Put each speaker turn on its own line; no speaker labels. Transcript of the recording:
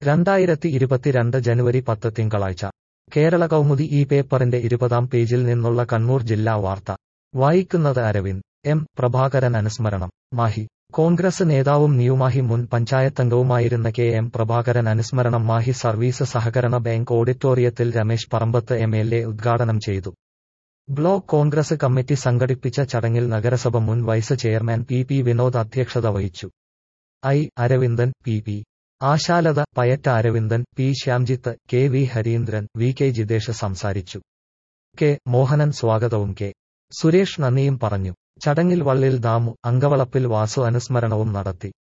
2022 ജനുവരി 10 തിങ്കളാഴ്ച കേരള കൗമുദി ഈ പേപ്പറിന്റെ 20-ാം പേജിൽ നിന്നുള്ള കണ്ണൂർ ജില്ലാ വാർത്ത വായിക്കുന്നത് അരവിന്ദ്. എം പ്രഭാകരൻ അനുസ്മരണം. മാഹി. കോൺഗ്രസ് നേതാവും ന്യൂമാഹി മുൻ പഞ്ചായത്തംഗവുമായിരുന്ന കെ എം പ്രഭാകരൻ അനുസ്മരണം മാഹി സർവീസ് സഹകരണ ബാങ്ക് ഓഡിറ്റോറിയത്തിൽ രമേശ് പറമ്പത്ത് എംഎൽഎ ഉദ്ഘാടനം ചെയ്തു. ബ്ലോക്ക് കോൺഗ്രസ് കമ്മിറ്റി സംഘടിപ്പിച്ച ചടങ്ങിൽ നഗരസഭ മുൻ വൈസ് ചെയർമാൻ പി വിനോദ് അധ്യക്ഷത വഹിച്ചു. Aravindan, P Ashalatha, Payatta Aravindan, P Shyamjith, K V Harindran, V K Jithesh സംസാരിച്ചു. കെ മോഹനൻ സ്വാഗതവും കെ സുരേഷ് നന്ദിയും പറഞ്ഞു. ചടങ്ങിൽ വള്ളിൽ ദാമു, അങ്കവളപ്പിൽ വാസു അനുസ്മരണവും നടത്തി.